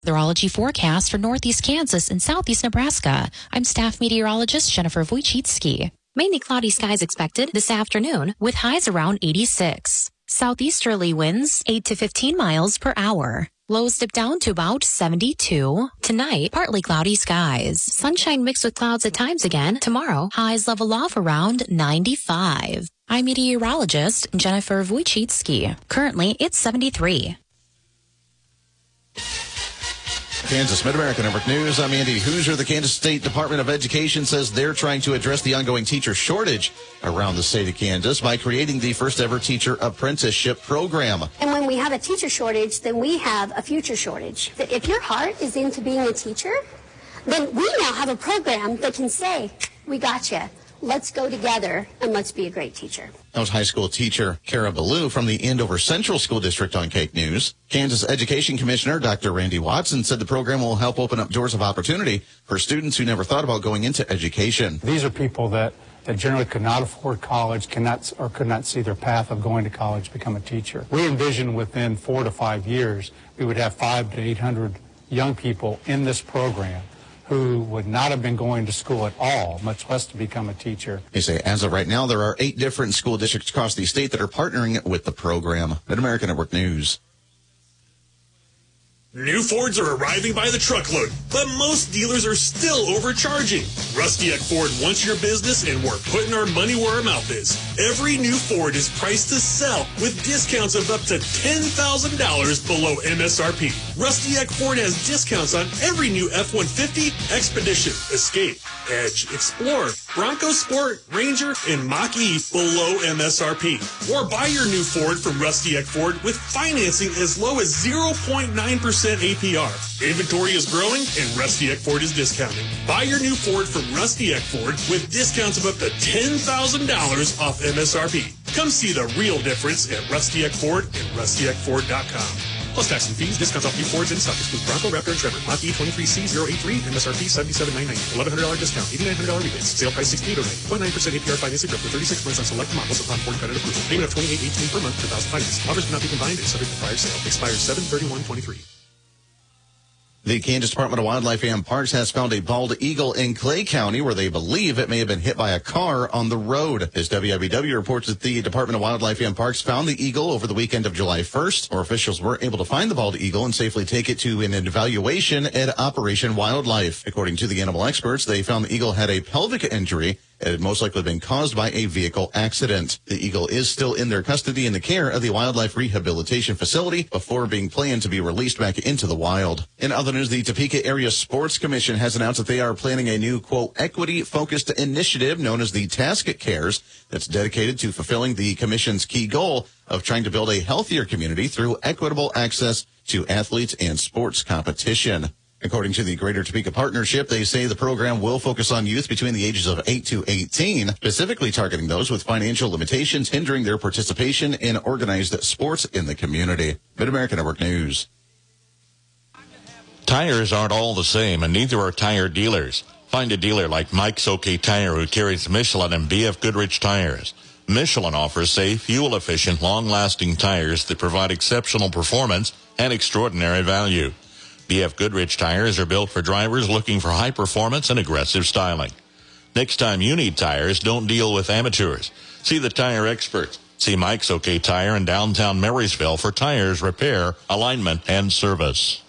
meteorology forecast for northeast Kansas and southeast Nebraska. I'm staff meteorologist Jennifer Wojcicki. Mainly cloudy skies expected this afternoon with highs around 86. Southeasterly winds 8 to 15 miles per hour. Lows dip down to about 72. Tonight, partly cloudy skies. Sunshine mixed with clouds at times again. Tomorrow, highs level off around 95. I'm meteorologist Jennifer Wojcicki. Currently, it's 73. Kansas Mid-America Network News. I'm Andy Hoosier. The Kansas State Department of Education says they're trying to address the ongoing teacher shortage around the state of Kansas by creating the first ever teacher apprenticeship program. And when we have a teacher shortage, then we have a future shortage. If your heart is into being a teacher, then we now have a program that can say, we got you. Let's go together and let's be a great teacher. That was high school teacher Kara Ballou from the Andover Central School District on Cake News. Kansas Education Commissioner Dr. Randy Watson said the program will help open up doors of opportunity for students who never thought about going into education. These are people that generally could not afford college, could not see their path of going to college to become a teacher. We envision within 4 to 5 years, we would have 500 to 800 young people in this program who would not have been going to school at all, much less to become a teacher. They say as of right now, there are 8 different school districts across the state that are partnering with the program. Mid-America Network News. New Fords are arriving by the truckload, but most dealers are still overcharging. Rusty Eck Ford wants your business, and we're putting our money where our mouth is. Every new Ford is priced to sell with discounts of up to $10,000 below MSRP. Rusty Eck Ford has discounts on every new F-150, Expedition, Escape, Edge, Explorer, Bronco Sport, Ranger, and Mach-E below MSRP. Or buy your new Ford from Rusty Eck Ford with financing as low as 0.9% APR. Inventory is growing and Rusty Eck Ford is discounting. Buy your new Ford from Rusty Eck Ford with discounts of up to $10,000 off MSRP. Come see the real difference at Rusty Eck Ford and rustyeckford.com. Plus tax and fees, discounts off new Fords in stock. Exclude Bronco, Raptor, and Trevor. Mach-E 23C083, MSRP $77,990. $1,100 discount, $8,900 rebates. Sale price $68,090. 0.9% APR financing up to 36 months on select models upon Ford credit approval. Payment of $28.18 per month for 1,000 finance. Offers cannot be combined and subject to prior sale. Expires 7/31/23. The Kansas Department of Wildlife and Parks has found a bald eagle in Clay County where they believe it may have been hit by a car on the road. As WIBW reports that the Department of Wildlife and Parks found the eagle over the weekend of July 1st. Our officials were able to find the bald eagle and safely take it to an evaluation at Operation Wildlife. According to the animal experts, they found the eagle had a pelvic injury. It had most likely been caused by a vehicle accident. The eagle is still in their custody in the care of the Wildlife Rehabilitation Facility before being planned to be released back into the wild. In other news, the Topeka Area Sports Commission has announced that they are planning a new, quote, equity-focused initiative known as the Task Cares that's dedicated to fulfilling the commission's key goal of trying to build a healthier community through equitable access to athletes and sports competition. According to the Greater Topeka Partnership, they say the program will focus on youth between the ages of 8 to 18, specifically targeting those with financial limitations hindering their participation in organized sports in the community. Mid-America Network News. Tires aren't all the same, and neither are tire dealers. Find a dealer like Mike's OK Tire who carries Michelin and BF Goodrich tires. Michelin offers safe, fuel-efficient, long-lasting tires that provide exceptional performance and extraordinary value. BF Goodrich tires are built for drivers looking for high performance and aggressive styling. Next time you need tires, don't deal with amateurs. See the tire experts. See Mike's OK Tire in downtown Marysville for tires, repair, alignment, and service.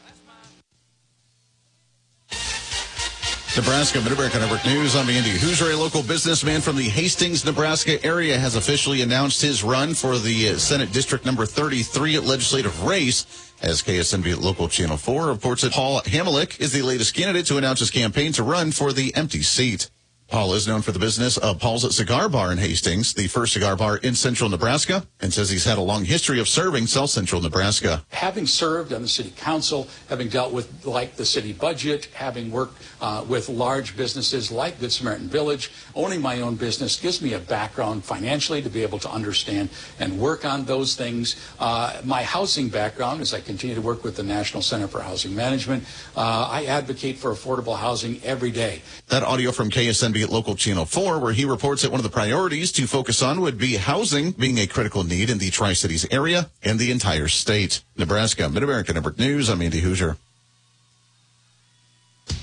Nebraska Mid-America Network News. I'm Andy Hoosier. A local businessman from the Hastings, Nebraska area has officially announced his run for the Senate District number 33 legislative race. As KSNB Local Channel 4 reports that Paul Hamelick is the latest candidate to announce his campaign to run for the empty seat. Paul is known for the business of Paul's Cigar Bar in Hastings, the first cigar bar in central Nebraska, and says he's had a long history of serving South Central Nebraska. Having served on the city council, having dealt with like the city budget, having worked with large businesses like Good Samaritan Village, owning my own business gives me a background financially to be able to understand and work on those things. My housing background, as I continue to work with the National Center for Housing Management, I advocate for affordable housing every day. That audio from KSNB at Local Channel 4, where he reports that one of the priorities to focus on would be housing being a critical need in the Tri-Cities area and the entire state. Nebraska Mid-America Network News, I'm Andy Hoosier.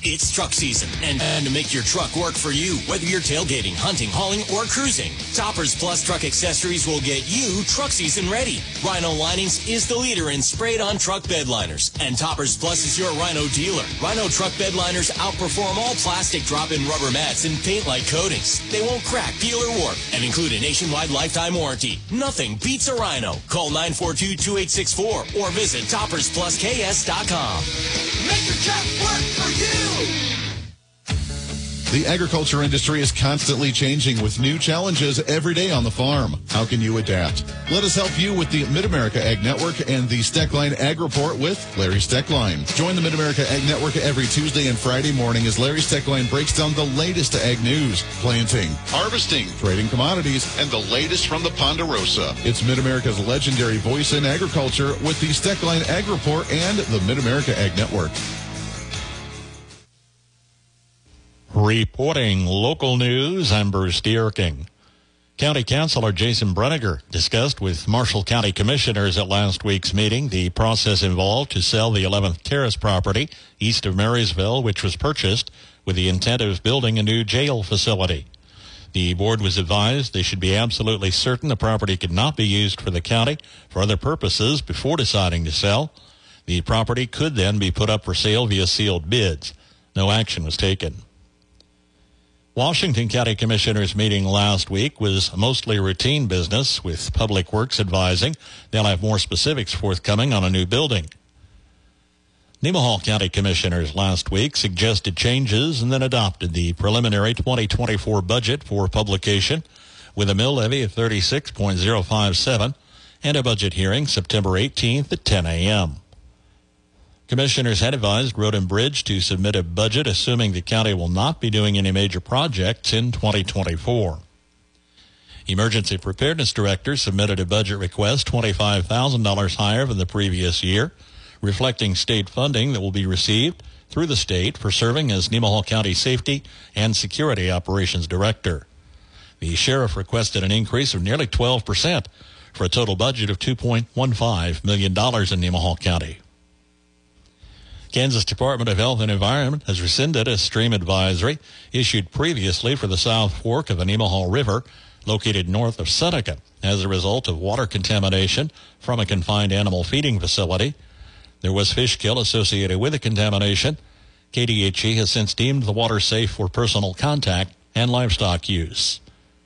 It's truck season, and to make your truck work for you, whether you're tailgating, hunting, hauling, or cruising, Toppers Plus Truck Accessories will get you truck season ready. Rhino Linings is the leader in sprayed-on truck bed liners, and Toppers Plus is your Rhino dealer. Rhino truck bed liners outperform all plastic drop-in rubber mats and paint-like coatings. They won't crack, peel, or warp, and include a nationwide lifetime warranty. Nothing beats a Rhino. Call 942-2864 or visit toppersplusks.com. Make your truck work for you! The agriculture industry is constantly changing with new challenges every day on the farm. How can you adapt? Let us help you with the Mid-America Ag Network and the Steckline Ag Report with Larry Steckline. Join the Mid-America Ag Network every Tuesday and Friday morning as Larry Steckline breaks down the latest ag news, planting, harvesting, trading commodities, and the latest from the Ponderosa. It's Mid-America's legendary voice in agriculture with the Steckline Ag Report and the Mid-America Ag Network. Reporting local news, I'm Bruce Dierking. County Councilor Jason Breniger discussed with Marshall County Commissioners at last week's meeting the process involved to sell the 11th Terrace property east of Marysville, which was purchased with the intent of building a new jail facility. The board was advised they should be absolutely certain the property could not be used for the county for other purposes before deciding to sell. The property could then be put up for sale via sealed bids. No action was taken. Washington County Commissioners meeting last week was mostly routine business, with Public Works advising they'll have more specifics forthcoming on a new building. Nemaha County Commissioners last week suggested changes and then adopted the preliminary 2024 budget for publication with a mill levy of 36.057 and a budget hearing September 18th at 10 a.m. Commissioners had advised Road and Bridge to submit a budget assuming the county will not be doing any major projects in 2024. Emergency Preparedness Director submitted a budget request $25,000 higher than the previous year, reflecting state funding that will be received through the state for serving as Nemaha County Safety and Security Operations Director. The sheriff requested an increase of nearly 12% for a total budget of $2.15 million in Nemaha County. Kansas Department of Health and Environment has rescinded a stream advisory issued previously for the South Fork of the Nemaha River, located north of Seneca, as a result of water contamination from a confined animal feeding facility. There was fish kill associated with the contamination. KDHE has since deemed the water safe for personal contact and livestock use.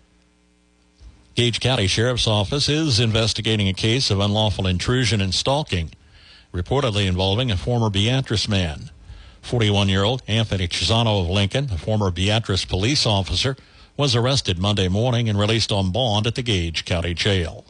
Gage County Sheriff's Office is investigating a case of unlawful intrusion and stalking, reportedly involving a former Beatrice man. 41-year-old Anthony Chisano of Lincoln, a former Beatrice police officer, was arrested Monday morning and released on bond at the Gage County Jail.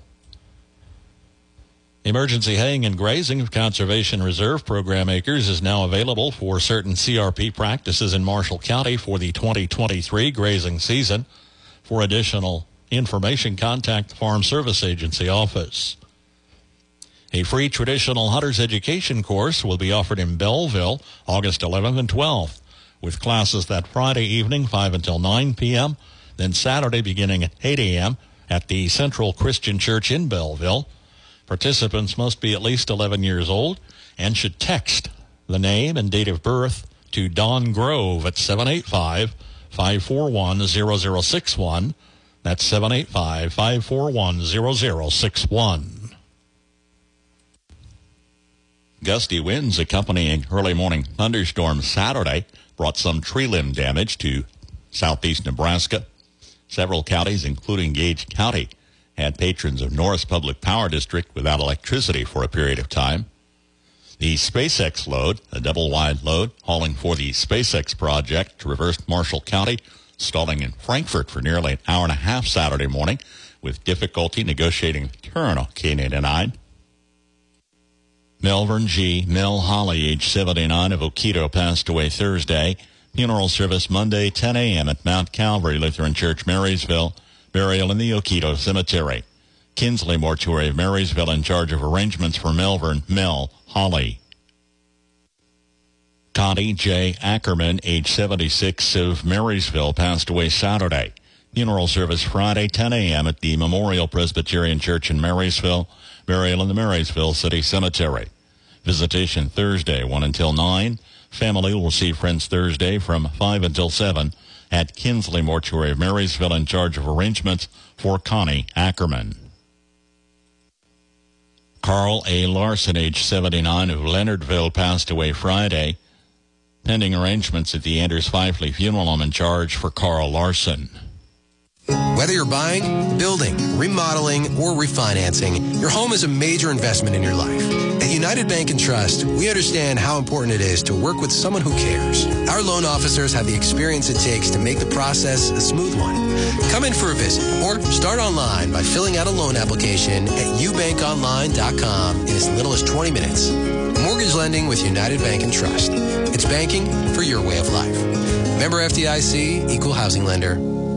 Emergency haying and grazing of Conservation Reserve Program acres is now available for certain CRP practices in Marshall County for the 2023 grazing season. For additional information, contact the Farm Service Agency office. A free traditional hunter's education course will be offered in Belleville August 11th and 12th, with classes that Friday evening 5 until 9 p.m., then Saturday beginning at 8 a.m. at the Central Christian Church in Belleville. Participants must be at least 11 years old and should text the name and date of birth to Don Grove at 785-541-0061. That's 785-541-0061. Gusty winds accompanying early morning thunderstorms Saturday brought some tree limb damage to southeast Nebraska. Several counties, including Gage County, had patrons of Norris Public Power District without electricity for a period of time. The SpaceX load, a double-wide load hauling for the SpaceX project, traversed Marshall County, stalling in Frankfort for nearly an hour and a half Saturday morning, with difficulty negotiating the turn on K-99. Melvern G. Mel Holly, age 79, of Oquito, passed away Thursday. Funeral service Monday, 10 a.m. at Mount Calvary Lutheran Church, Marysville. Burial in the Oquito Cemetery. Kinsley Mortuary of Marysville in charge of arrangements for Melvern Mel Holly. Connie J. Ackerman, age 76, of Marysville, passed away Saturday. Funeral service Friday, 10 a.m. at the Memorial Presbyterian Church in Marysville. Burial in the Marysville City Cemetery. Visitation Thursday, 1 until 9. Family will see friends Thursday from 5 until 7 at Kinsley Mortuary of Marysville, in charge of arrangements for Connie Ackerman. Carl A. Larson, age 79, of Leonardville, passed away Friday. Pending arrangements at the Anders Pfeiffer Funeral Home, in charge for Carl Larson. Whether you're buying, building, remodeling, or refinancing, your home is a major investment in your life. At United Bank and Trust, we understand how important it is to work with someone who cares. Our loan officers have the experience it takes to make the process a smooth one. Come in for a visit or start online by filling out a loan application at ubankonline.com in as little as 20 minutes. Mortgage lending with United Bank and Trust. It's banking for your way of life. Member FDIC, Equal Housing Lender.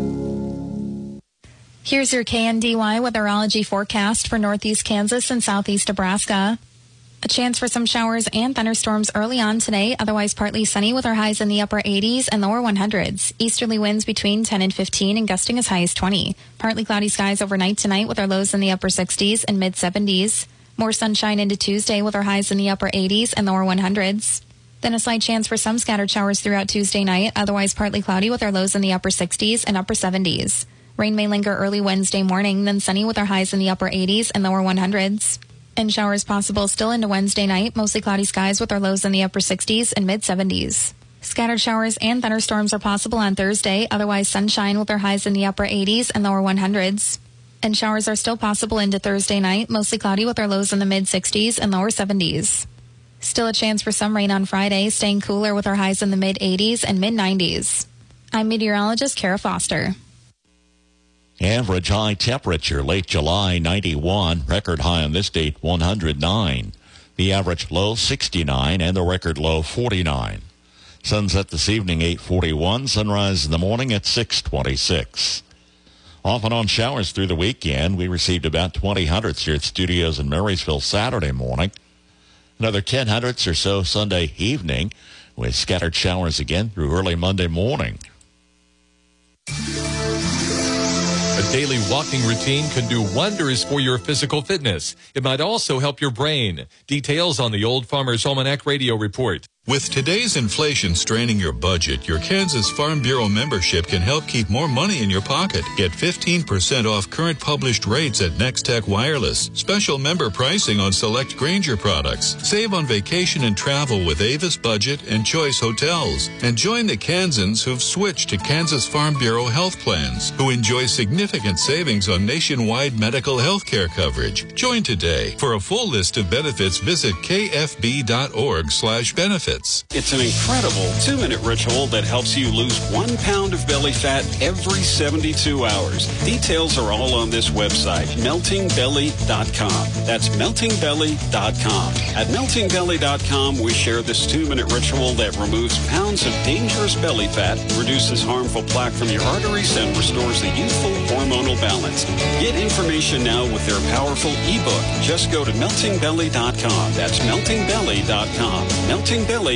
Here's your KNDY weatherology forecast for northeast Kansas and southeast Nebraska. A chance for some showers and thunderstorms early on today, otherwise partly sunny with our highs in the upper 80s and lower 100s. Easterly winds between 10 and 15 and gusting as high as 20. Partly cloudy skies overnight tonight with our lows in the upper 60s and mid 70s. More sunshine into Tuesday with our highs in the upper 80s and lower 100s. Then a slight chance for some scattered showers throughout Tuesday night, otherwise partly cloudy with our lows in the upper 60s and upper 70s. Rain may linger early Wednesday morning, then sunny with our highs in the upper 80s and lower 100s. And showers possible still into Wednesday night, mostly cloudy skies with our lows in the upper 60s and mid 70s. Scattered showers and thunderstorms are possible on Thursday, otherwise sunshine with our highs in the upper 80s and lower 100s. And showers are still possible into Thursday night, mostly cloudy with our lows in the mid 60s and lower 70s. Still a chance for some rain on Friday, staying cooler with our highs in the mid 80s and mid 90s. I'm meteorologist Kara Foster. Average high temperature late July 91, record high on this date 109. The average low 69 and the record low 49. Sunset this evening 8:41, sunrise in the morning at 6:26. Off and on showers through the weekend. We received about 20 hundredths here at studios in Marysville Saturday morning. Another 10 hundredths or so Sunday evening, with scattered showers again through early Monday morning. A daily walking routine can do wonders for your physical fitness. It might also help your brain. Details on the Old Farmer's Almanac Radio Report. With today's inflation straining your budget, your Kansas Farm Bureau membership can help keep more money in your pocket. Get 15% off current published rates at Nextech Wireless. Special member pricing on select Grainger products. Save on vacation and travel with Avis Budget and Choice Hotels. And join the Kansans who've switched to Kansas Farm Bureau health plans, who enjoy significant savings on nationwide medical health care coverage. Join today. For a full list of benefits, visit kfb.org/benefits. It's an incredible 2-minute ritual that helps you lose 1 pound of belly fat every 72 hours. Details are all on this website, meltingbelly.com. That's meltingbelly.com. At meltingbelly.com, we share this 2-minute ritual that removes pounds of dangerous belly fat, reduces harmful plaque from your arteries, and restores a youthful hormonal balance. Get information now with their powerful ebook. Just go to meltingbelly.com. That's meltingbelly.com. Meltingbelly.com.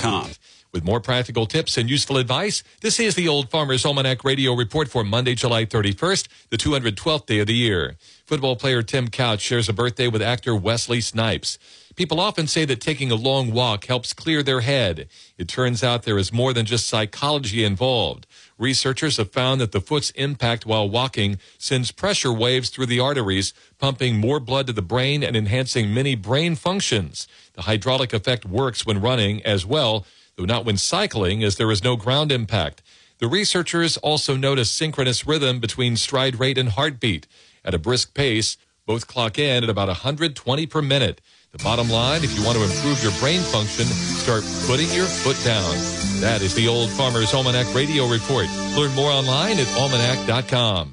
With more practical tips and useful advice, this is the Old Farmer's Almanac Radio Report for Monday, July 31st, the 212th day of the year. Football player Tim Couch shares a birthday with actor Wesley Snipes. People often say that taking a long walk helps clear their head. It turns out there is more than just psychology involved. Researchers have found that the foot's impact while walking sends pressure waves through the arteries, pumping more blood to the brain and enhancing many brain functions. The hydraulic effect works when running as well, though not when cycling, as there is no ground impact. The researchers also notice synchronous rhythm between stride rate and heartbeat. At a brisk pace, both clock in at about 120 per minute. The bottom line, if you want to improve your brain function, start putting your foot down. That is the Old Farmer's Almanac Radio Report. Learn more online at almanac.com.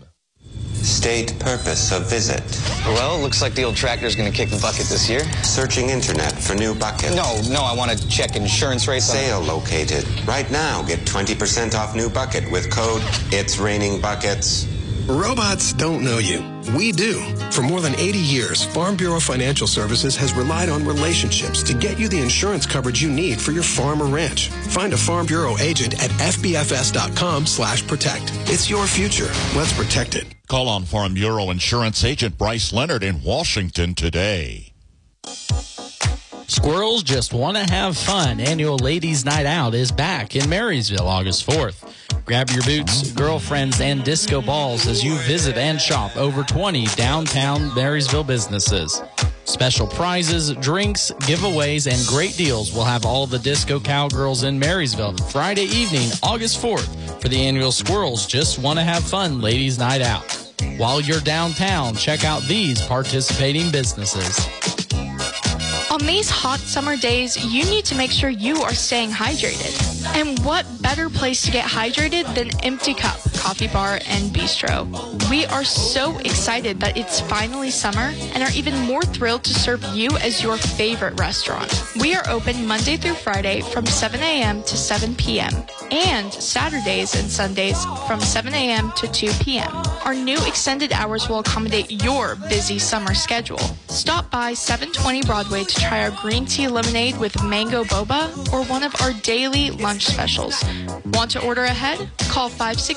State purpose of visit. Well, it looks like the old tractor's going to kick the bucket this year. Searching internet for new bucket. No, I want to check insurance rates. Sale located. Right now, get 20% off new bucket with code It's Raining Buckets. Robots don't know you. We do. For more than 80 years, Farm Bureau Financial Services has relied on relationships to get you the insurance coverage you need for your farm or ranch. Find a Farm Bureau agent at fbfs.com/protect. It's your future. Let's protect it. Call on Farm Bureau Insurance Agent Bryce Leonard in Washington today. Squirrels Just Want to Have Fun annual Ladies Night Out is back in Marysville August 4th. Grab your boots, girlfriends, and disco balls as you visit and shop over 20 downtown Marysville businesses. Special prizes, drinks, giveaways, and great deals will have all the disco cowgirls in Marysville Friday evening, August 4th for the annual Squirrels Just Want to Have Fun Ladies Night Out. While you're downtown, check out these participating businesses. On these hot summer days, you need to make sure you are staying hydrated. And what better place to get hydrated than Empty Cup Coffee Bar and Bistro? We are so excited that it's finally summer and are even more thrilled to serve you as your favorite restaurant. We are open Monday through Friday from 7 a.m. to 7 p.m. and Saturdays and Sundays from 7 a.m. to 2 p.m. Our new extended hours will accommodate your busy summer schedule. Stop by 720 Broadway to try our green tea lemonade with mango boba or one of our daily lunch specials. Want to order ahead? Call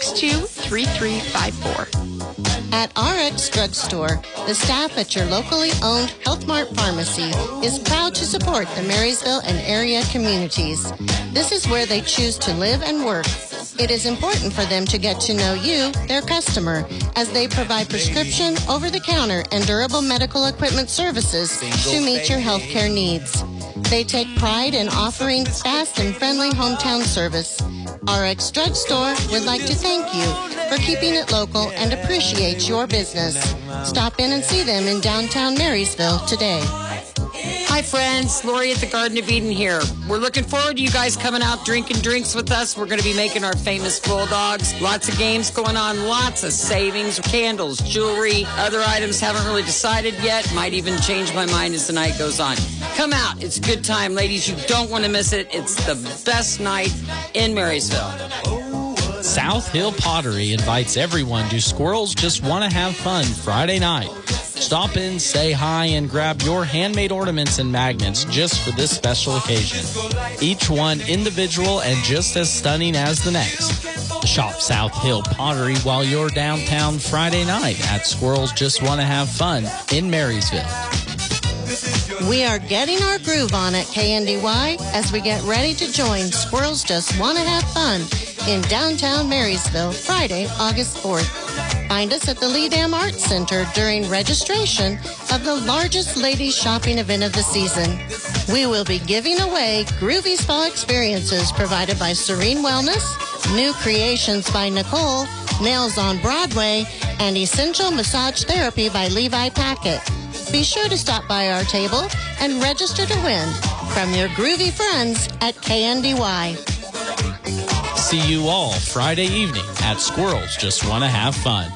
562-3354. At RX Drugstore, the staff at your locally owned Health Mart Pharmacy is proud to support the Marysville and area communities. This is where they choose to live and work. It is important for them to get to know you, their customer, as they provide prescription, over-the-counter, and durable medical equipment services to meet your healthcare needs. They take pride in offering fast and friendly hometown service. RX Drugstore would like to thank you for keeping it local and appreciate your business. Stop in and see them in downtown Marysville today. Hi friends, Lori at the Garden of Eden here. We're looking forward to you guys coming out drinking drinks with us. We're going to be making our famous bulldogs. Lots of games going on, lots of savings, candles, jewelry, other items haven't really decided yet. Might even change my mind as the night goes on. Come out, it's a good time, ladies. You don't want to miss it. It's the best night in Marysville. South Hill Pottery invites everyone to Squirrels Just Want to Have Fun Friday night. Stop in, say hi, and grab your handmade ornaments and magnets just for this special occasion. Each one individual and just as stunning as the next. Shop South Hill Pottery while you're downtown Friday night at Squirrels Just Want to Have Fun in Marysville. We are getting our groove on at KNDY as we get ready to join Squirrels Just Want to Have Fun in downtown Marysville Friday, August 4th. Find us at the Lee Dam Arts Center during registration of the largest ladies shopping event of the season. We will be giving away groovy spa experiences provided by Serene Wellness, new creations by Nicole, Nails on Broadway, and essential massage therapy by Levi Packett. Be sure to stop by our table and register to win from your groovy friends at KNDY. See you all Friday evening at Squirrels Just Want to Have Fun.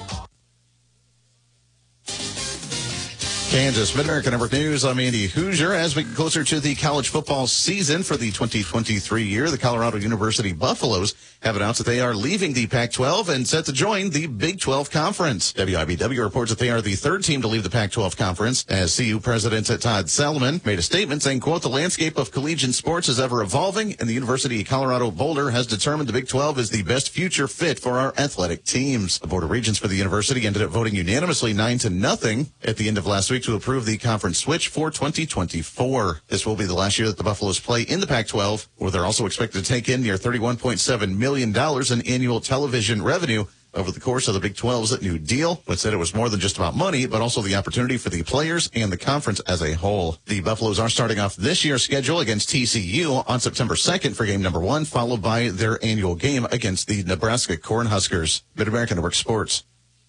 Kansas Mid-America Network News. I'm Andy Hoosier. As we get closer to the college football season for the 2023 year, the Colorado University Buffaloes have announced that they are leaving the Pac-12 and set to join the Big 12 Conference. WIBW reports that they are the third team to leave the Pac-12 Conference, as CU President Todd Salomon made a statement saying, quote, "The landscape of collegiate sports is ever evolving, and the University of Colorado Boulder has determined the Big 12 is the best future fit for our athletic teams." The Board of Regents for the university ended up voting unanimously 9-0 at the end of last week to approve the conference switch for 2024. This will be the last year that the Buffaloes play in the Pac-12, where they're also expected to take in near $31.7 million in annual television revenue over the course of the Big 12's new deal. But said it was more than just about money, but also the opportunity for the players and the conference as a whole. The Buffaloes are starting off this year's schedule against TCU on September 2nd for game number 1, followed by their annual game against the Nebraska Cornhuskers. Mid-America Network Sports.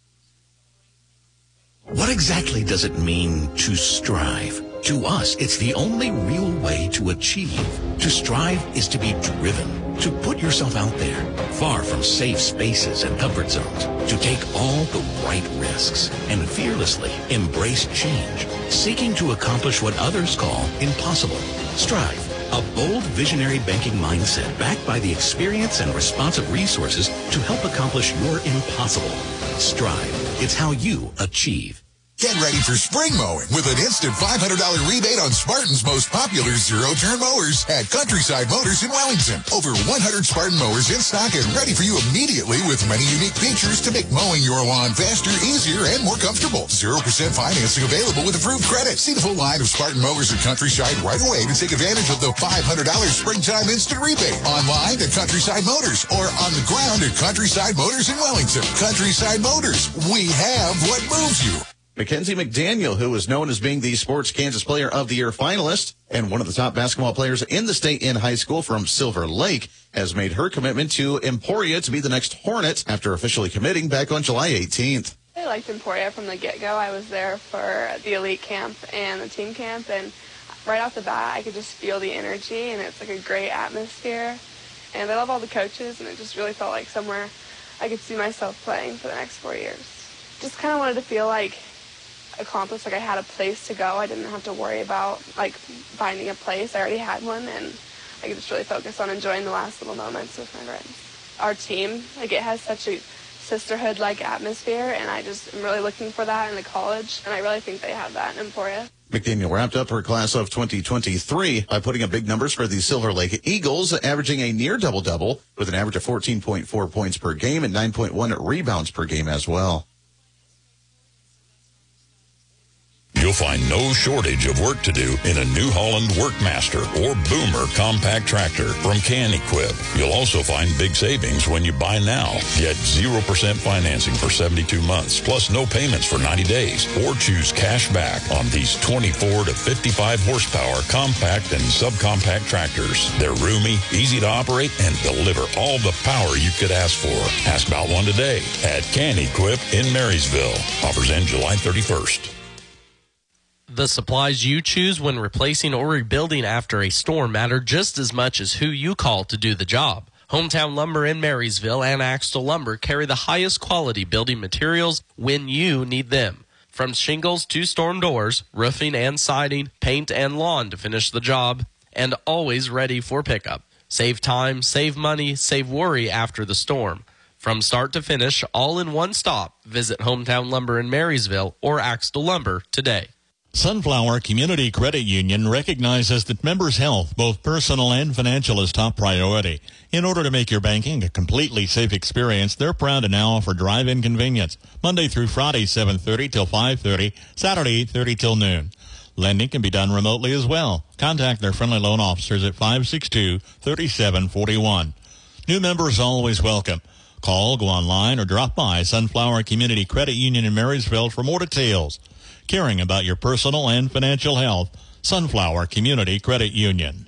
What exactly does it mean to strive? To us, it's the only real way to achieve. To strive is to be driven, to put yourself out there, far from safe spaces and comfort zones, to take all the right risks and fearlessly embrace change, seeking to accomplish what others call impossible. Strive, a bold, visionary banking mindset backed by the experience and responsive resources to help accomplish your impossible. Strive, it's how you achieve. Get ready for spring mowing with an instant $500 rebate on Spartan's most popular zero-turn mowers at Countryside Motors in Wellington. Over 100 Spartan mowers in stock and ready for you immediately with many unique features to make mowing your lawn faster, easier, and more comfortable. 0% financing available with approved credit. See the full line of Spartan mowers at Countryside right away to take advantage of the $500 springtime instant rebate. Online at Countryside Motors or on the ground at Countryside Motors in Wellington. Countryside Motors. We have what moves you. Mackenzie McDaniel, who is known as being the Sports Kansas Player of the Year finalist and one of the top basketball players in the state in high school from Silver Lake, has made her commitment to Emporia to be the next Hornet after officially committing back on July 18th. I liked Emporia from the get-go. I was there for the elite camp and the team camp, and right off the bat, I could just feel the energy, and it's like a great atmosphere. And I love all the coaches, and it just really felt like somewhere I could see myself playing for the next 4 years. Just kind of wanted to feel like accomplished, like I had a place to go. I didn't have to worry about like finding a place. I already had one, and I could just really focus on enjoying the last little moments with my friends. Our team, like it has such a sisterhood-like atmosphere, and I just am really looking for that in the college, and I really think they have that in Emporia. McDaniel wrapped up her class of 2023 by putting up big numbers for the Silver Lake Eagles, averaging a near double-double with an average of 14.4 points per game and 9.1 rebounds per game as well. You'll find no shortage of work to do in a New Holland Workmaster or Boomer compact tractor from Can-Equip. You'll also find big savings when you buy now. Get 0% financing for 72 months, plus no payments for 90 days, or choose cash back on these 24 to 55 horsepower compact and subcompact tractors. They're roomy, easy to operate, and deliver all the power you could ask for. Ask about one today at Can-Equip in Marysville. Offers end July 31st. The supplies you choose when replacing or rebuilding after a storm matter just as much as who you call to do the job. Hometown Lumber in Marysville and Axtell Lumber carry the highest quality building materials when you need them. From shingles to storm doors, roofing and siding, paint and lawn to finish the job, and always ready for pickup. Save time, save money, save worry after the storm. From start to finish, all in one stop. Visit Hometown Lumber in Marysville or Axtell Lumber today. Sunflower Community Credit Union recognizes that members' health, both personal and financial, is top priority. In order to make your banking a completely safe experience, they're proud to now offer drive-in convenience, Monday through Friday, 7:30 till 5:30, Saturday, 8:30 till noon. Lending can be done remotely as well. Contact their friendly loan officers at 562-3741. New members always welcome. Call, go online, or drop by Sunflower Community Credit Union in Marysville for more details. Caring about your personal and financial health, Sunflower Community Credit Union.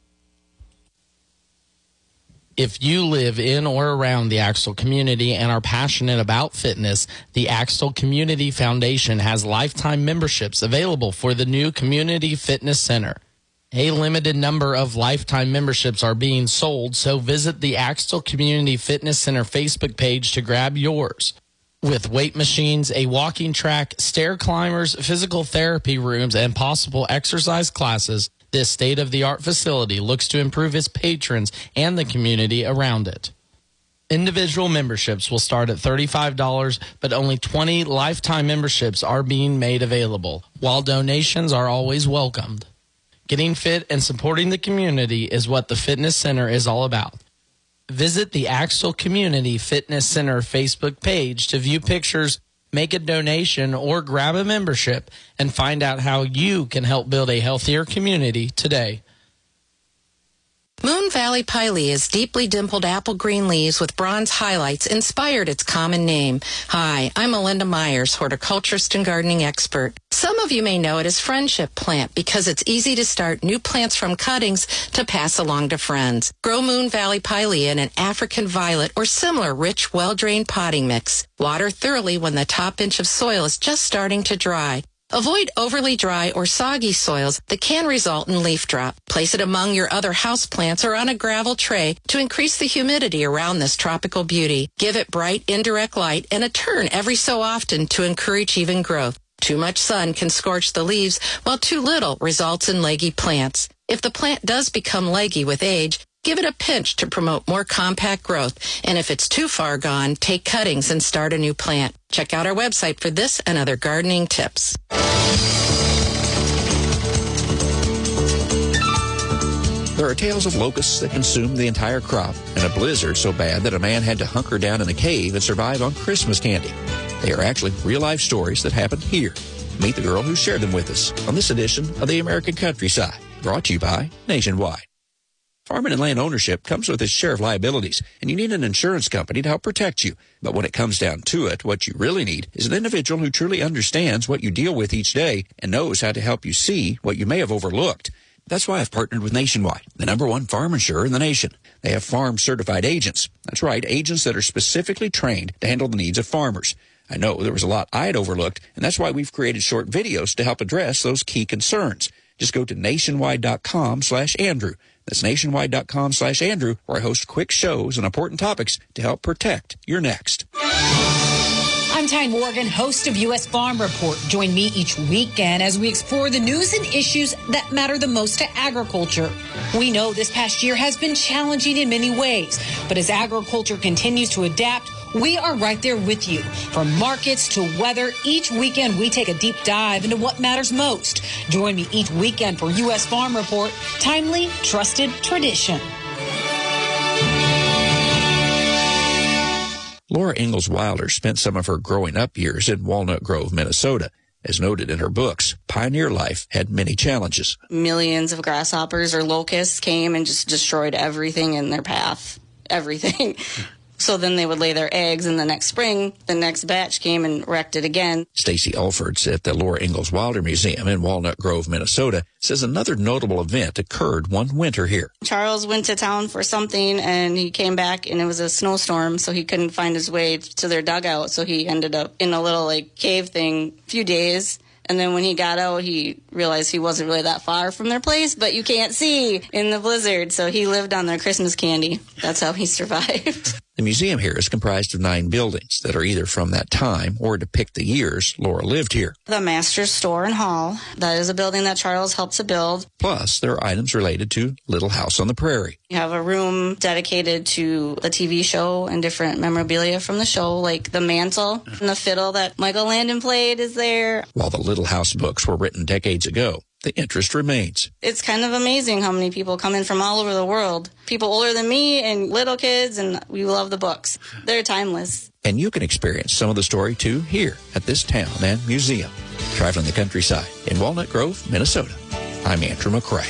If you live in or around the Axtell community and are passionate about fitness, the Axtell Community Foundation has lifetime memberships available for the new Community Fitness Center. A limited number of lifetime memberships are being sold, so visit the Axtell Community Fitness Center Facebook page to grab yours. With weight machines, a walking track, stair climbers, physical therapy rooms, and possible exercise classes, this state-of-the-art facility looks to improve its patrons and the community around it. Individual memberships will start at $35, but only 20 lifetime memberships are being made available, while donations are always welcomed. Getting fit and supporting the community is what the fitness center is all about. Visit the Axtell Community Fitness Center Facebook page to view pictures, make a donation, or grab a membership and find out how you can help build a healthier community today. Moon Valley Pilea's deeply dimpled apple green leaves with bronze highlights inspired its common name. Hi, I'm Melinda Myers, horticulturist and gardening expert. Some of you may know it as Friendship Plant because it's easy to start new plants from cuttings to pass along to friends. Grow Moon Valley Pilea in an African violet or similar rich, well-drained potting mix. Water thoroughly when the top inch of soil is just starting to dry. Avoid overly dry or soggy soils that can result in leaf drop. Place it among your other houseplants or on a gravel tray to increase the humidity around this tropical beauty. Give it bright, indirect light and a turn every so often to encourage even growth. Too much sun can scorch the leaves, while too little results in leggy plants. If the plant does become leggy with age, give it a pinch to promote more compact growth. And if it's too far gone, take cuttings and start a new plant. Check out our website for this and other gardening tips. There are tales of locusts that consumed the entire crop, and a blizzard so bad that a man had to hunker down in a cave and survive on Christmas candy. They are actually real-life stories that happened here. Meet the girl who shared them with us on this edition of the American Countryside, brought to you by Nationwide. Farming and land ownership comes with its share of liabilities, and you need an insurance company to help protect you. But when it comes down to it, what you really need is an individual who truly understands what you deal with each day and knows how to help you see what you may have overlooked. That's why I've partnered with Nationwide, the #1 farm insurer in the nation. They have farm-certified agents. That's right, agents that are specifically trained to handle the needs of farmers. I know there was a lot I had overlooked, and that's why we've created short videos to help address those key concerns. Just go to nationwide.com/Andrew. That's nationwide.com/Andrew, where I host quick shows on important topics to help protect your next. I'm Tyne Morgan, host of U.S. Farm Report. Join me each weekend as we explore the news and issues that matter the most to agriculture. We know this past year has been challenging in many ways, but as agriculture continues to adapt, we are right there with you. From markets to weather, each weekend we take a deep dive into what matters most. Join me each weekend for U.S. Farm Report, timely, trusted tradition. Laura Ingalls Wilder spent some of her growing up years in Walnut Grove, Minnesota. As noted in her books, pioneer life had many challenges. Millions of grasshoppers or locusts came and just destroyed everything in their path. Everything. So then they would lay their eggs, and the next spring, the next batch came and wrecked it again. Stacy Alfords at the Laura Ingalls Wilder Museum in Walnut Grove, Minnesota, says another notable event occurred one winter here. Charles went to town for something, and he came back, and it was a snowstorm, so he couldn't find his way to their dugout, so he ended up in a little, cave thing a few days. And then when he got out, he realized he wasn't really that far from their place, but you can't see in the blizzard, so he lived on their Christmas candy. That's how he survived. The museum here is comprised of 9 buildings that are either from that time or depict the years Laura lived here. The Master's Store and Hall, that is a building that Charles helped to build. Plus, there are items related to Little House on the Prairie. You have a room dedicated to the TV show and different memorabilia from the show, like the mantle and the fiddle that Michael Landon played is there. While the Little House books were written decades ago, the interest remains. It's kind of amazing how many people come in from all over the world. People older than me and little kids, and we love the books. They're timeless. And you can experience some of the story, too, here at this town and museum. Traveling the countryside in Walnut Grove, Minnesota. I'm Andrew McCrae.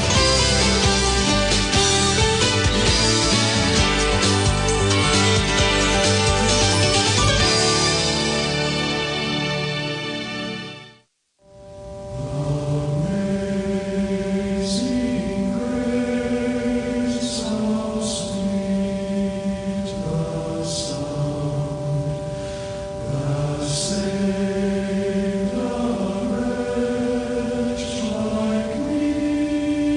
Say, the wretch like me.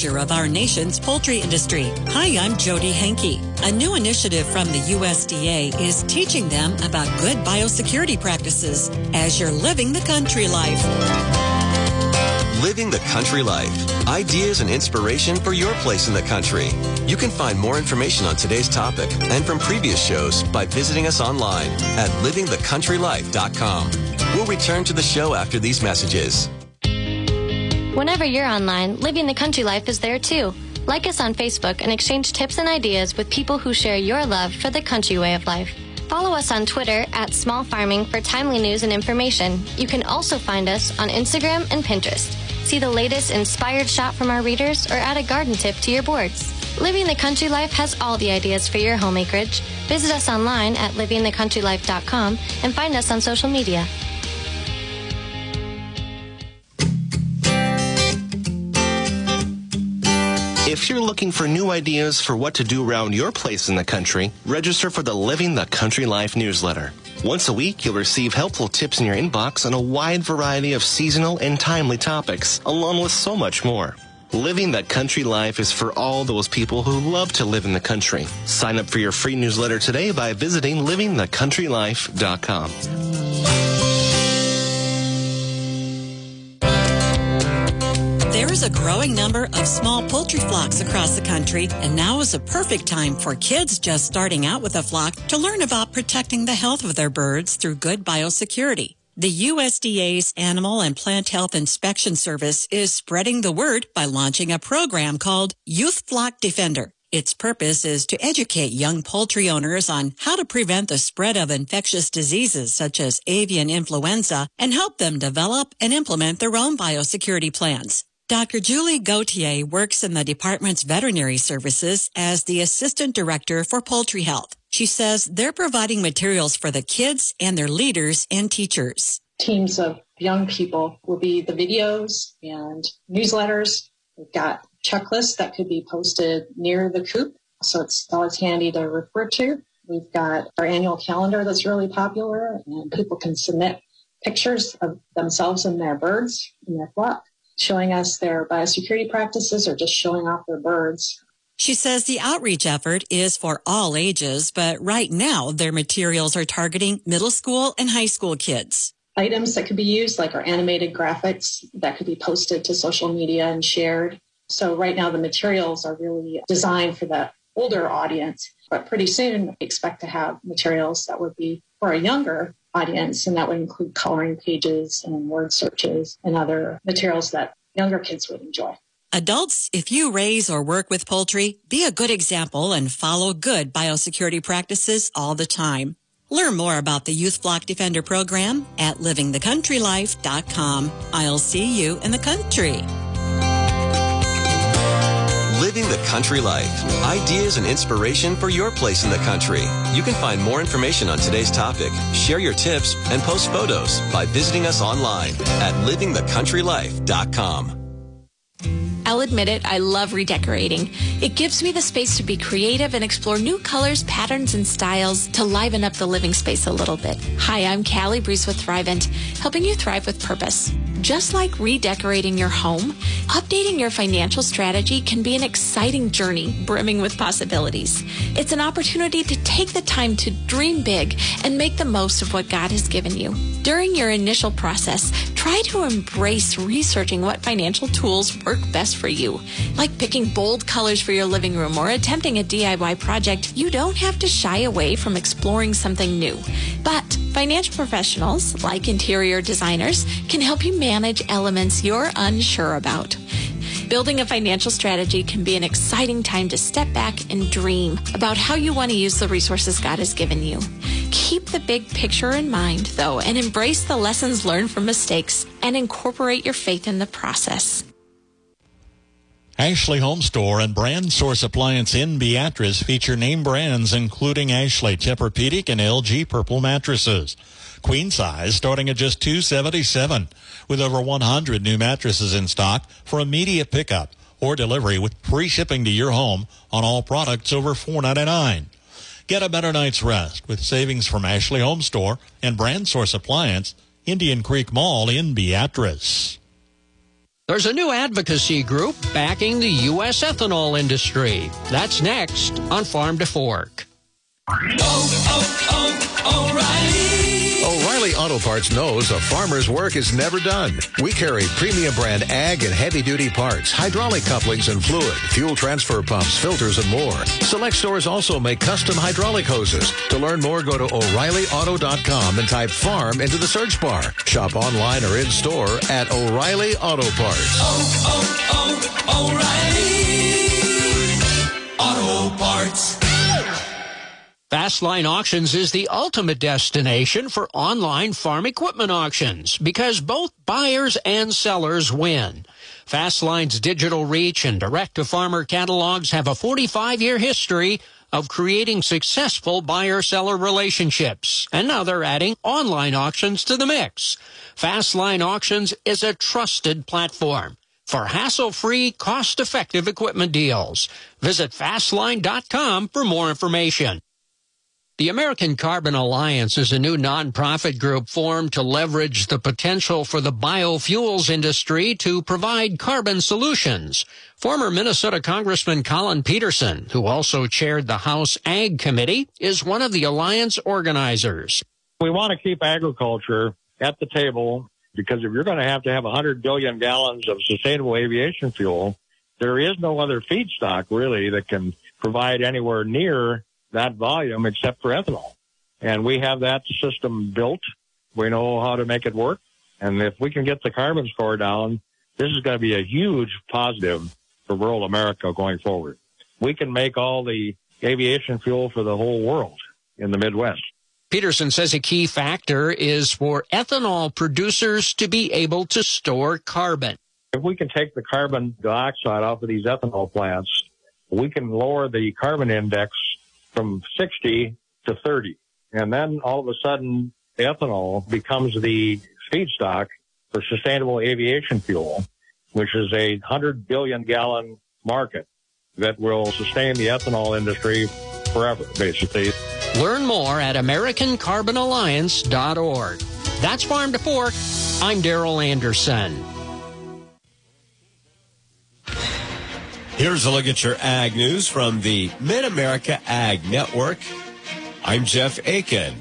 future of our nation's poultry industry. Hi, I'm Jody Henke. A new initiative from the USDA is teaching them about good biosecurity practices as you're living the country life. Living the Country Life. Ideas and inspiration for your place in the country. You can find more information on today's topic and from previous shows by visiting us online at livingthecountrylife.com. We'll return to the show after these messages. Whenever you're online, Living the Country Life is there too. Like us on Facebook and exchange tips and ideas with people who share your love for the country way of life. Follow us on Twitter at Small Farming for timely news and information. You can also find us on Instagram and Pinterest. See the latest inspired shot from our readers or add a garden tip to your boards. Living the Country Life has all the ideas for your home acreage. Visit us online at livingthecountrylife.com and find us on social media. If you're looking for new ideas for what to do around your place in the country, register for the Living the Country Life newsletter. Once a week, you'll receive helpful tips in your inbox on a wide variety of seasonal and timely topics, along with so much more. Living the Country Life is for all those people who love to live in the country. Sign up for your free newsletter today by visiting livingthecountrylife.com. There is a growing number of small poultry flocks across the country, and now is a perfect time for kids just starting out with a flock to learn about protecting the health of their birds through good biosecurity. The USDA's Animal and Plant Health Inspection Service is spreading the word by launching a program called Youth Flock Defender. Its purpose is to educate young poultry owners on how to prevent the spread of infectious diseases such as avian influenza and help them develop and implement their own biosecurity plans. Dr. Julie Gauthier works in the department's veterinary services as the assistant director for poultry health. She says they're providing materials for the kids and their leaders and teachers. Teams of young people will be the videos and newsletters. We've got checklists that could be posted near the coop, so it's always handy to refer to. We've got our annual calendar that's really popular, and people can submit pictures of themselves and their birds in their flock, showing us their biosecurity practices or just showing off their birds. She says the outreach effort is for all ages, but right now their materials are targeting middle school and high school kids. Items that could be used, like our animated graphics that could be posted to social media and shared. So right now the materials are really designed for the older audience, but pretty soon we expect to have materials that would be for a younger audience, and that would include coloring pages and word searches and other materials that younger kids would enjoy. Adults, if you raise or work with poultry, be a good example and follow good biosecurity practices all the time. Learn more about the Youth Flock Defender program at livingthecountrylife.com. I'll see you in the country. Living the Country Life. Ideas and inspiration for your place in the country. You can find more information on today's topic, share your tips, and post photos by visiting us online at livingthecountrylife.com. I'll admit it, I love redecorating. It gives me the space to be creative and explore new colors, patterns, and styles to liven up the living space a little bit. Hi, I'm Callie Breeze with Thrivent, helping you thrive with purpose. Just like redecorating your home, updating your financial strategy can be an exciting journey brimming with possibilities. It's an opportunity to take the time to dream big and make the most of what God has given you. During your initial process, try to embrace researching what financial tools work best for you. Like picking bold colors for your living room or attempting a DIY project, you don't have to shy away from exploring something new. But financial professionals, like interior designers, can help you manage elements you're unsure about. Building a financial strategy can be an exciting time to step back and dream about how you want to use the resources God has given you. Keep the big picture in mind, though, and embrace the lessons learned from mistakes and incorporate your faith in the process. Ashley Home Store and Brand Source Appliance in Beatrice feature name brands including Ashley Tempur-Pedic and LG Purple mattresses. Queen size starting at just $277, with over 100 new mattresses in stock for immediate pickup or delivery with free shipping to your home on all products over $4.99. Get a better night's rest with savings from Ashley Home Store and Brand Source Appliance, Indian Creek Mall in Beatrice. There's a new advocacy group backing the U.S. ethanol industry. That's next on Farm to Fork. O'Reilly Auto Parts knows a farmer's work is never done. We carry premium brand ag and heavy-duty parts, hydraulic couplings and fluid, fuel transfer pumps, filters, and more. Select stores also make custom hydraulic hoses. To learn more, go to O'ReillyAuto.com and type farm into the search bar. Shop online or in-store at O'Reilly Auto Parts. O'Reilly Auto Parts. Fastline Auctions is the ultimate destination for online farm equipment auctions because both buyers and sellers win. Fastline's digital reach and direct-to-farmer catalogs have a 45-year history of creating successful buyer-seller relationships. And now they're adding online auctions to the mix. Fastline Auctions is a trusted platform for hassle-free, cost-effective equipment deals. Visit Fastline.com for more information. The American Carbon Alliance is a new nonprofit group formed to leverage the potential for the biofuels industry to provide carbon solutions. Former Minnesota Congressman Colin Peterson, who also chaired the House Ag Committee, is one of the alliance organizers. We want to keep agriculture at the table because if you're going to have 100 billion gallons of sustainable aviation fuel, there is no other feedstock really that can provide anywhere near that volume except for ethanol. And we have that system built. We know how to make it work. And if we can get the carbon score down, this is going to be a huge positive for rural America going forward. We can make all the aviation fuel for the whole world in the Midwest. Peterson says a key factor is for ethanol producers to be able to store carbon. If we can take the carbon dioxide off of these ethanol plants, we can lower the carbon index from 60 to 30. And then all of a sudden, ethanol becomes the feedstock for sustainable aviation fuel, which is a 100 billion gallon market that will sustain the ethanol industry forever, basically. Learn more at AmericanCarbonAlliance.org. That's Farm to Fork. I'm Darrell Anderson. Here's a look at your ag news from the Mid-America Ag Network. I'm Jeff Aiken.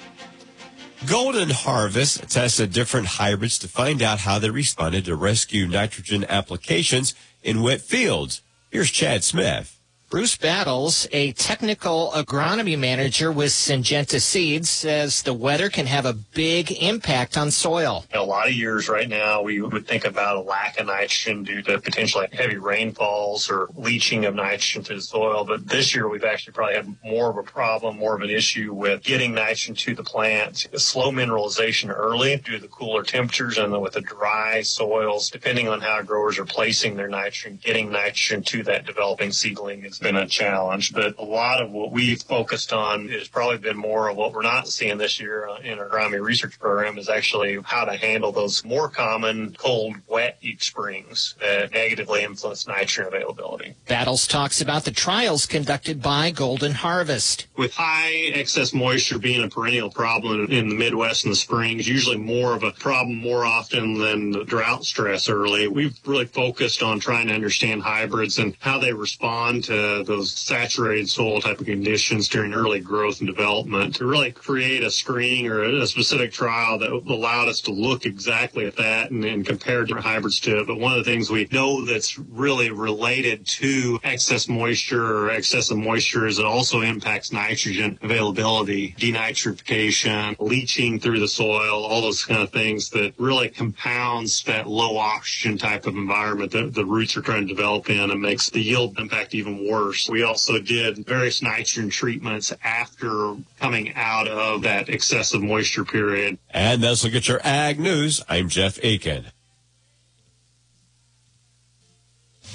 Golden Harvest tested different hybrids to find out how they responded to rescue nitrogen applications in wet fields. Here's Chad Smith. Bruce Battles, a technical agronomy manager with Syngenta Seeds, says the weather can have a big impact on soil. A lot of years right now, we would think about a lack of nitrogen due to potentially heavy rainfalls or leaching of nitrogen to the soil. But this year, we've actually probably had more of a problem, more of an issue with getting nitrogen to the plants. Slow mineralization early due to the cooler temperatures and with the dry soils, depending on how growers are placing their nitrogen, getting nitrogen to that developing seedling is been a challenge, but a lot of what we've focused on has probably been more of what we're not seeing this year in our agronomy research program is actually how to handle those more common cold, wet springs that negatively influence nitrogen availability. Battles talks about the trials conducted by Golden Harvest. With high excess moisture being a perennial problem in the Midwest in the springs, usually more of a problem more often than the drought stress early. We've really focused on trying to understand hybrids and how they respond to those saturated soil type of conditions during early growth and development to really create a screening or a specific trial that allowed us to look exactly at that and compare different hybrids to it. But one of the things we know that's really related to excess moisture or excessive moisture is it also impacts nitrogen availability, denitrification, leaching through the soil, all those kind of things that really compounds that low oxygen type of environment that the roots are trying to develop in and makes the yield impact even worse. We also did various nitrogen treatments after coming out of that excessive moisture period. And let's look at your ag news. I'm Jeff Aiken. The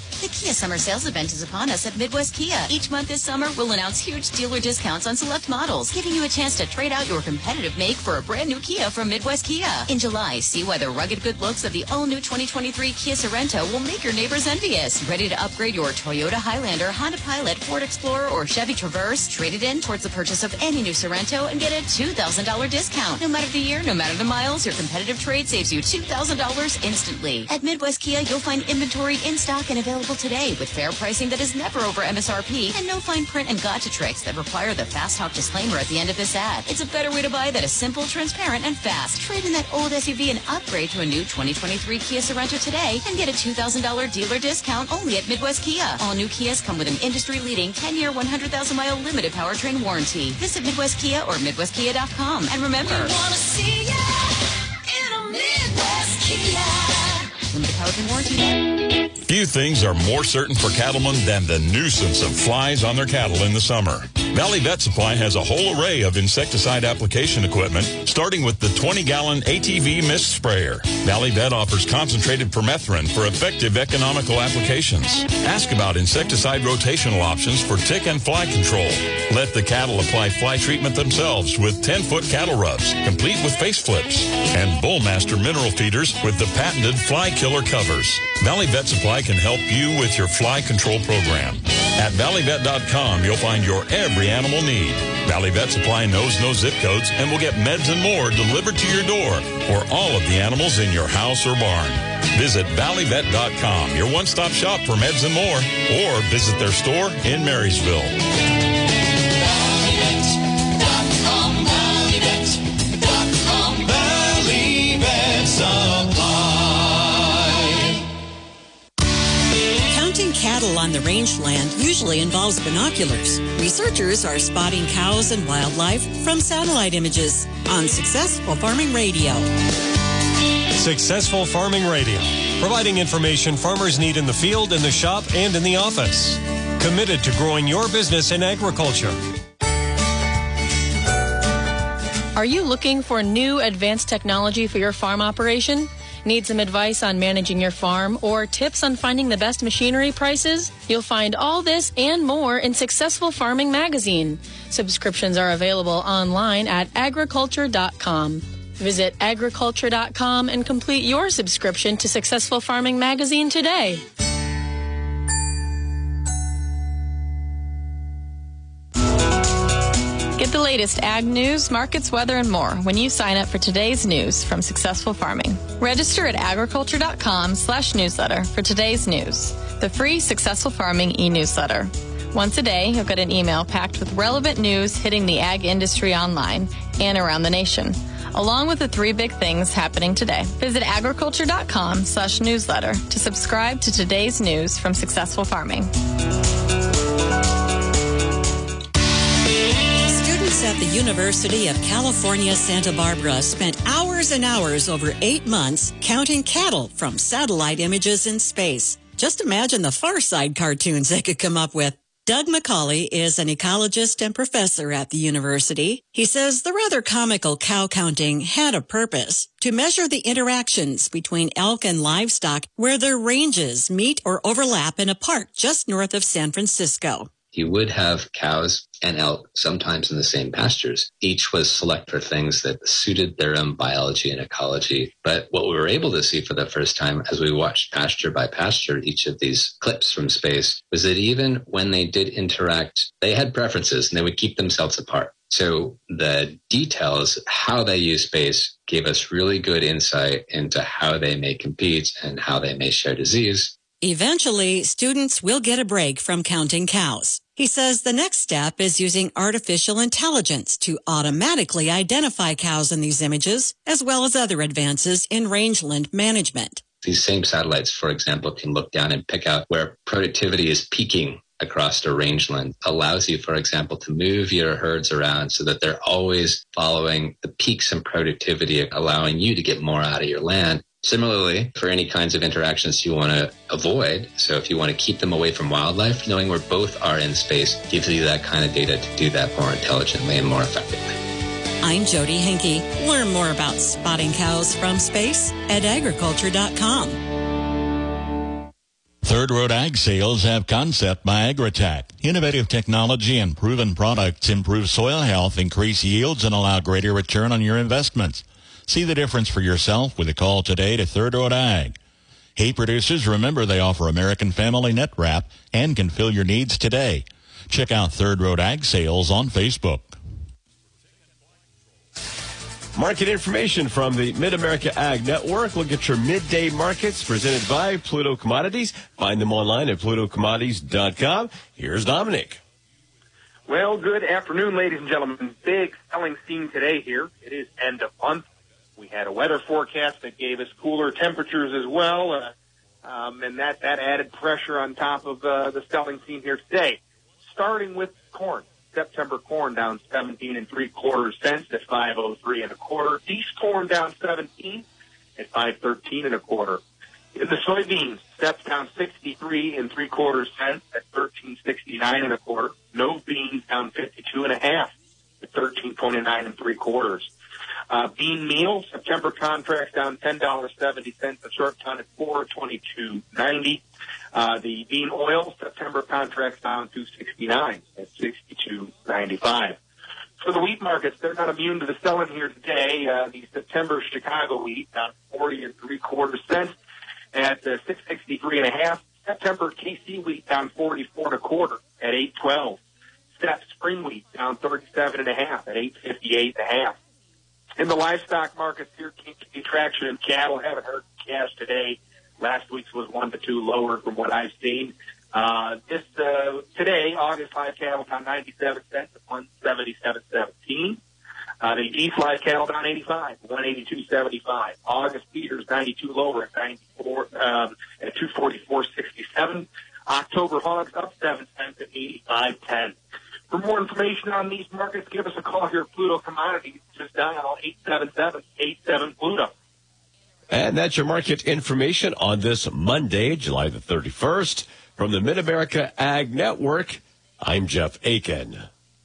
Kia Summer Sales Event is upon us at Midwest Kia. Each month this summer, we'll announce huge dealer discounts on select models, giving you a chance to trade out your competitive make for a brand new Kia from Midwest Kia. In July, see why the rugged good looks of the all-new 2023 Kia Sorento will make your neighbors envious. Ready to upgrade your Toyota Highlander, Honda Pilot, Ford Explorer, or Chevy Traverse? Trade it in towards the purchase of any new Sorento and get a $2,000 discount. No matter the year, no matter the miles, your competitive trade saves you $2,000 instantly. At Midwest Kia, you'll find inventory in stock and available today with fair pricing that is never over MSRP and no fine print and gotcha tricks that require the fast talk disclaimer at the end of this ad. It's a better way to buy that is simple, transparent, and fast. Trade in that old SUV and upgrade to a new 2023 Kia Sorento today and get a $2,000 dealer discount only at Midwest Kia. All new Kias come with an industry-leading 10-year, 100,000-mile limited powertrain warranty. Visit Midwest Kia or MidwestKia.com. And remember, we want to see ya in a Midwest Kia. Limited powertrain warranty. Few things are more certain for cattlemen than the nuisance of flies on their cattle in the summer. Valley Vet Supply has a whole array of insecticide application equipment, starting with the 20-gallon ATV mist sprayer. Valley Vet offers concentrated permethrin for effective economical applications. Ask about insecticide rotational options for tick and fly control. Let the cattle apply fly treatment themselves with 10-foot cattle rubs, complete with face flips, and Bullmaster mineral feeders with the patented fly killer covers. Valley Vet Supply can help you with your fly control program. At valleyvet.com, you'll find your every animal need. Valley Vet Supply knows no zip codes and will get meds and more delivered to your door for all of the animals in your house or barn. Visit valleyvet.com, your one-stop shop for meds and more, or visit their store in Marysville. ValleyVet.com, ValleyVet.com, Valley Vet Supply. Counting cattle on the rangeland usually involves binoculars. Researchers are spotting cows and wildlife from satellite images on Successful Farming Radio. Successful Farming Radio, providing information farmers need in the field, in the shop, and in the office. Committed to growing your business in agriculture. Are you looking for new advanced technology for your farm operation? Need some advice on managing your farm or tips on finding the best machinery prices? You'll find all this and more in Successful Farming Magazine. Subscriptions are available online at agriculture.com. Visit agriculture.com and complete your subscription to Successful Farming Magazine today. Get the latest ag news, markets, weather, and more when you sign up for today's news from Successful Farming. Register at agriculture.com/newsletter for today's news, the free Successful Farming e-newsletter. Once a day, you'll get an email packed with relevant news hitting the ag industry online and around the nation, along with the 3 big things happening today. Visit agriculture.com/newsletter to subscribe to today's news from Successful Farming. At the University of California, Santa Barbara spent hours and hours over 8 months counting cattle from satellite images in space. Just imagine the Far Side cartoons they could come up with. Doug McCauley is an ecologist and professor at the university. He says the rather comical cow counting had a purpose: to measure the interactions between elk and livestock where their ranges meet or overlap in a park just north of San Francisco. You would have cows and elk sometimes in the same pastures. Each was select for things that suited their own biology and ecology. But what we were able to see for the first time as we watched pasture by pasture each of these clips from space was that even when they did interact, they had preferences and they would keep themselves apart. So the details, how they use space, gave us really good insight into how they may compete and how they may share disease. Eventually, students will get a break from counting cows. He says the next step is using artificial intelligence to automatically identify cows in these images, as well as other advances in rangeland management. These same satellites, for example, can look down and pick out where productivity is peaking across the rangeland. Allows you, for example, to move your herds around so that they're always following the peaks in productivity, allowing you to get more out of your land. Similarly, for any kinds of interactions you want to avoid, so if you want to keep them away from wildlife, knowing where both are in space gives you that kind of data to do that more intelligently and more effectively. I'm Jody Henke. Learn more about spotting cows from space at agriculture.com. Third Road Ag Sales have Concept by Agritech. Innovative technology and proven products improve soil health, increase yields, and allow greater return on your investments. See the difference for yourself with a call today to Third Road Ag. Hay producers, remember they offer American Family Net Wrap and can fill your needs today. Check out Third Road Ag Sales on Facebook. Market information from the Mid-America Ag Network. Look at your midday markets presented by Pluto Commodities. Find them online at plutocommodities.com. Here's Dominic. Well, good afternoon, ladies and gentlemen. Big selling scene today here. It is end of month. We had a weather forecast that gave us cooler temperatures as well, and that added pressure on top of the selling scene here today. Starting with corn. September corn down 17 3/4 cents at 5.03 1/4. East corn down 17 at 5.13 1/4. In the soybeans, steps down 63 3/4 cents at 13.69 1/4. No beans down 52.5 at 13.29 3/4. Bean meal, September contracts down $10.70 a short ton at 422.90. The bean oil, September contracts down $2.69 at 62.95. For the wheat markets, they're not immune to the selling here today. The September Chicago wheat down 40 3/4 cents at 663.5. September KC wheat down 44 1/4 at 812. Step spring wheat down 37.5 at 858.5. In the livestock markets here, continued traction in cattle. Haven't heard cash today. Last week's was 1 to 2 lower from what I've seen. Today, August live cattle down 97 cents at 177.17. The beef live cattle down 85, 182.75. August feeders 92 lower at 94 at 244.67. October hogs up 7 cents at 85.10. For more information on these markets, give us a call here at Pluto Commodities. Just dial 877-87-PLUTO. And that's your market information on this Monday, July the 31st. From the Mid-America Ag Network, I'm Jeff Aiken.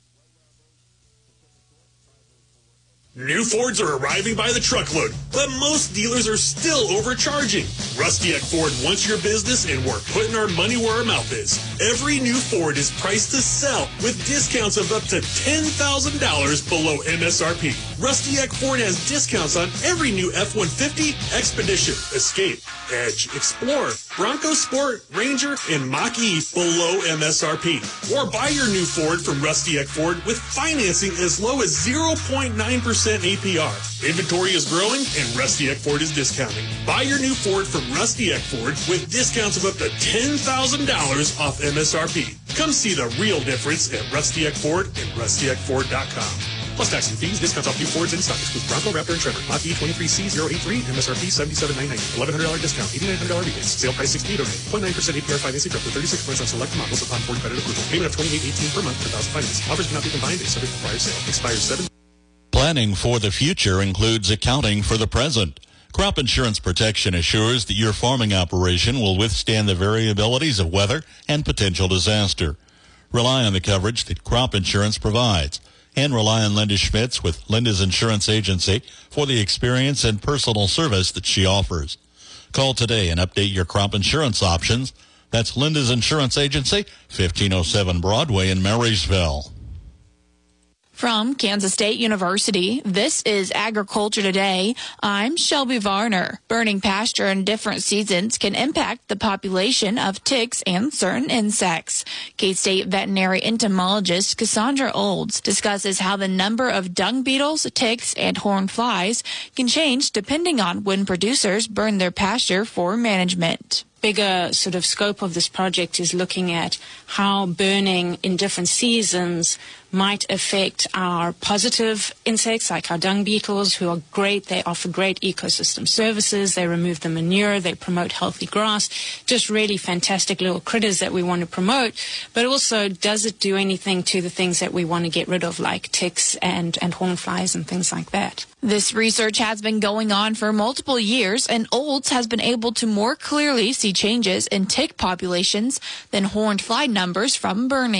New Fords are arriving by the truckload, but most dealers are still overcharging. Rusty Eck Ford wants your business, and we're putting our money where our mouth is. Every new Ford is priced to sell with discounts of up to $10,000 below MSRP. Rusty Eck Ford has discounts on every new F-150, Expedition, Escape, Edge, Explorer, Bronco Sport, Ranger, and Mach-E below MSRP. Or buy your new Ford from Rusty Eck Ford with financing as low as 0.9% APR. Inventory is growing, and Rusty Eck Ford is discounting. Buy your new Ford from Rusty Eck Ford with discounts of up to $10,000 off MSRP. Come see the real difference at Rusty Eck Ford and rustyeckford.com. Plus tax and fees, discounts off new Fords in stock. Excludes Bronco, Raptor, and Trevor. Mach-E 23C083, MSRP $77,990. $1,100 discount, $8,900 rebates. Sale price $6,809. 0.9% APR financing up to 36 months on select models upon Ford credit approval. Payment of $28.18 per month per thousand finance. Offers cannot be combined and subject to prior sale. Expires 7. Planning for the future includes accounting for the present. Crop Insurance Protection assures that your farming operation will withstand the variabilities of weather and potential disaster. Rely on the coverage that Crop Insurance provides, and rely on Linda Schmitz with Linda's Insurance Agency for the experience and personal service that she offers. Call today and update your crop insurance options. That's Linda's Insurance Agency, 1507 Broadway in Marysville. From Kansas State University, this is Agriculture Today. I'm Shelby Varner. Burning pasture in different seasons can impact the population of ticks and certain insects. K-State veterinary entomologist Cassandra Olds discusses how the number of dung beetles, ticks, and horned flies can change depending on when producers burn their pasture for management. Bigger sort of scope of this project is looking at how burning in different seasons might affect our positive insects like our dung beetles, who are great. They offer great ecosystem services. They remove the manure. They promote healthy grass. Just really fantastic little critters that we want to promote. But also, does it do anything to the things that we want to get rid of, like ticks and horned flies and things like that? This research has been going on for multiple years, and Olds has been able to more clearly see changes in tick populations than horned fly numbers from burning.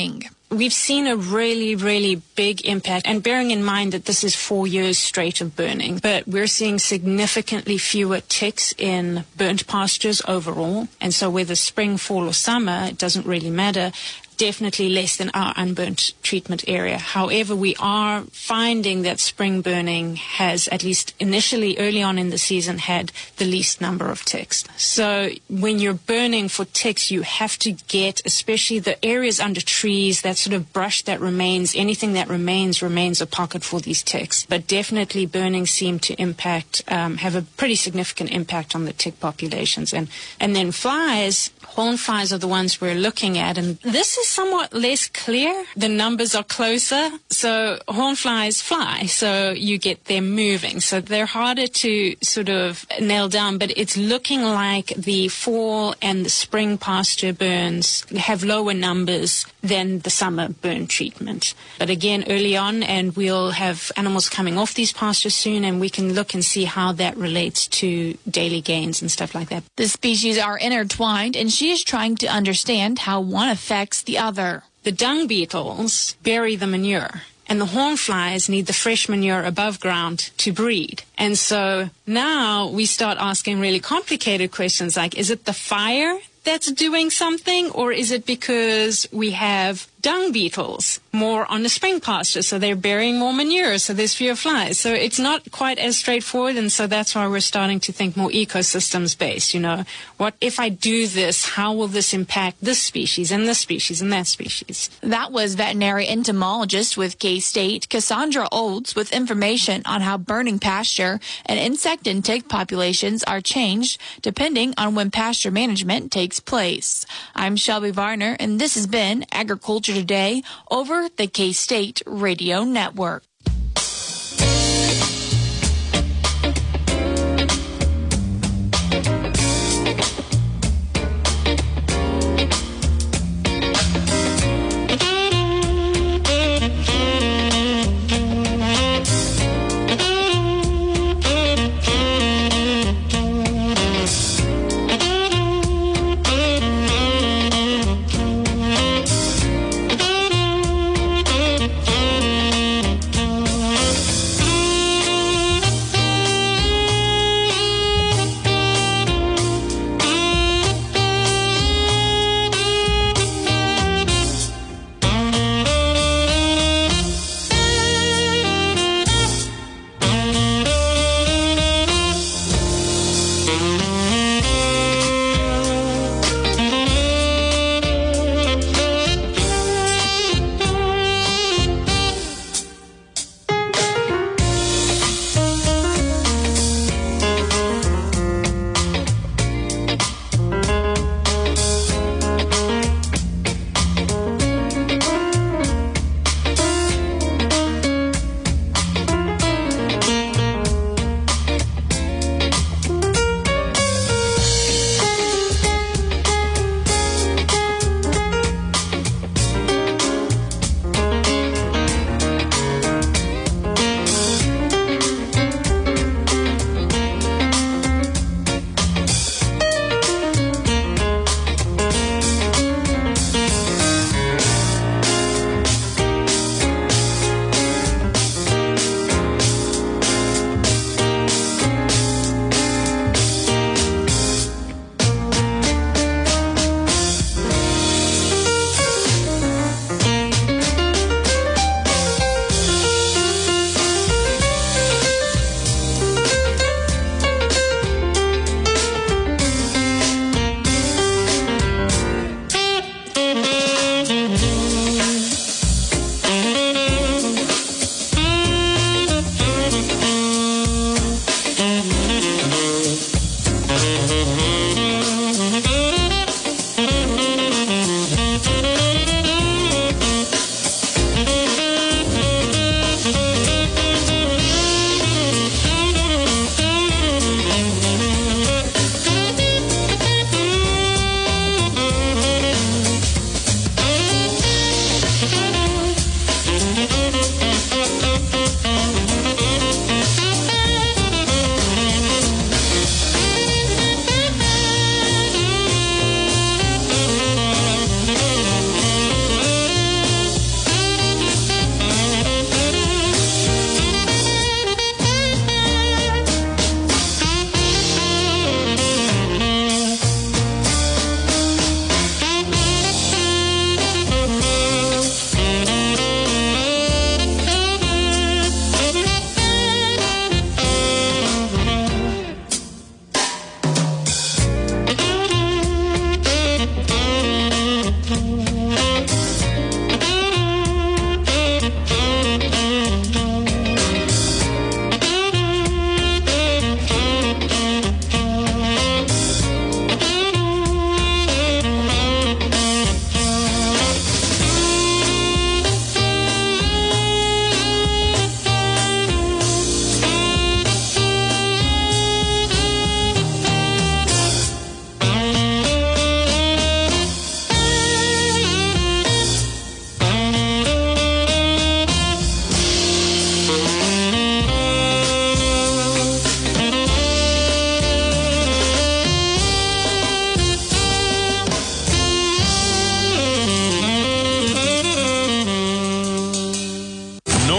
we've seen a really, really big impact. And bearing in mind that this is 4 years straight of burning, but we're seeing significantly fewer ticks in burnt pastures overall. And so whether spring, fall, or summer, it doesn't really matter. Definitely less than our unburnt treatment area. However, we are finding that spring burning has, at least initially early on in the season, had the least number of ticks. So when you're burning for ticks, you have to get, especially the areas under trees, that sort of brush that remains, anything that remains a pocket for these ticks. But definitely burning seemed to impact, have a pretty significant impact on the tick populations. And then flies, horn flies are the ones we're looking at, and this is somewhat less clear. The numbers are closer. So horn flies fly, so you get them moving. So they're harder to sort of nail down, but it's looking like the fall and the spring pasture burns have lower numbers than the summer burn treatment. But again, early on, and we'll have animals coming off these pastures soon, and we can look and see how that relates to daily gains and stuff like that. The species are intertwined, and she is trying to understand how one affects the other. The dung beetles bury the manure, and the horn flies need the fresh manure above ground to breed. And so now we start asking really complicated questions like, is it the fire that's doing something, or is it because we have dung beetles more on the spring pasture, so they're burying more manure, so there's fewer flies? So it's not quite as straightforward, and so that's why we're starting to think more ecosystems based. You know, what if I do this, how will this impact this species and this species and that species? That was veterinary entomologist with K-State, Cassandra Olds, with information on how burning pasture and insect and tick populations are changed depending on when pasture management takes place. I'm Shelby Varner, and this has been Agriculture Today over the K-State Radio Network.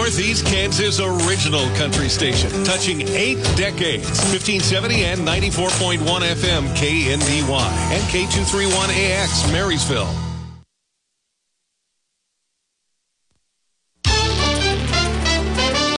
Northeast Kansas original country station, touching 8 decades. 1570 and 94.1 FM KNDY and K231AX Marysville.